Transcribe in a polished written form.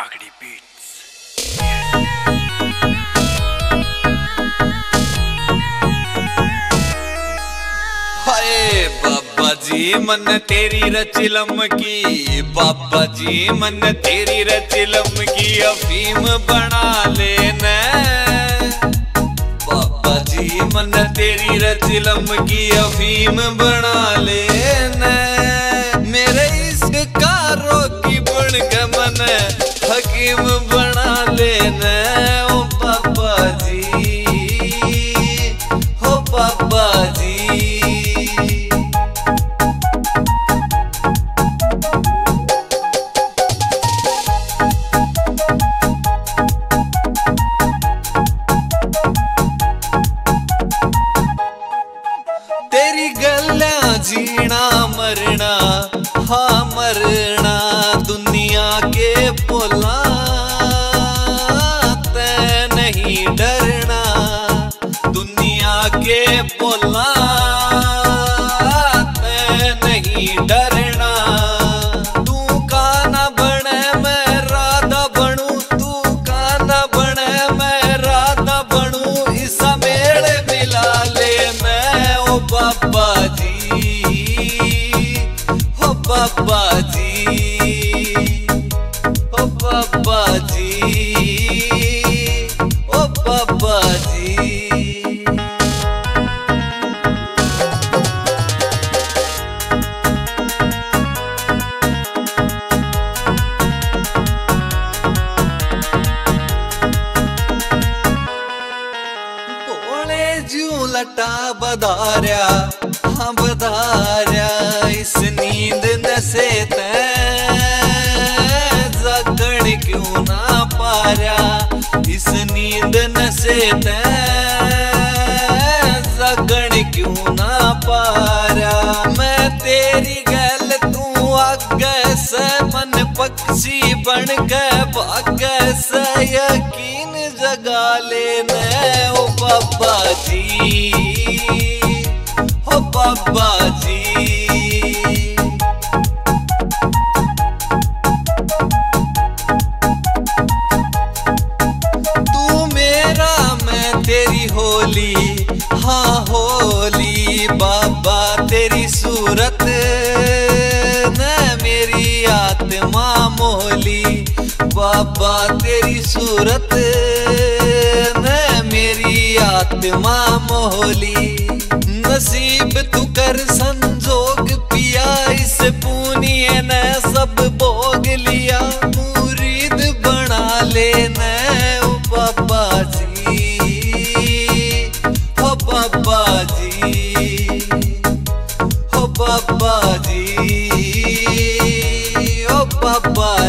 Agri Beats। हाय बाबा जी मन तेरी रचिलम की, बाबा जी मन तेरी रचिलम की अफीम बना लेना। बाबा जी मन तेरी रचिलम की अफीम बना लेना। मेरे इश्क कारो की बुन के मन हकीम बना लेना। ओ बाबा जी, हो बाबा जी। तेरी गल्ला जीना मरना, हाँ मरना दुनिया के बोला तै नहीं डरना। दुनिया के बोला तै नहीं डरना। तू का ना बने मैं राधा बनूं, तू का ना बने मैं राधा बनूं। इस मेले मिला ले मैं ओ बाबा जी, हो बाबा जी, हो बाबा जी, ओ बाबा जी। जू लटा बधार्या, हाँ बधार्या इस नींद नशे तैं जागण क्यों ना पार्या। इस नींद नशे तैं जागण क्यों ना पार्या। मैं तेरी गल तू आगे से मन पक्षी बन के भागे से यकीन जगा लेने। ओ बाबा जी, हो बाबा जी। तू मेरा मैं तेरी होली, हाँ होली। बाबा तेरी सूरत न मेरी आत्मा मोहली। बाबा तेरी सूरत न मेरी आत्मा मोहली। नसीब तू कर संजोग पिया, इस पुनिये ने सब भोग लिया। मुरीद बना लेना ओ बाबा जी, हो बाबा जी, हो बाबा जी, ओ बाबा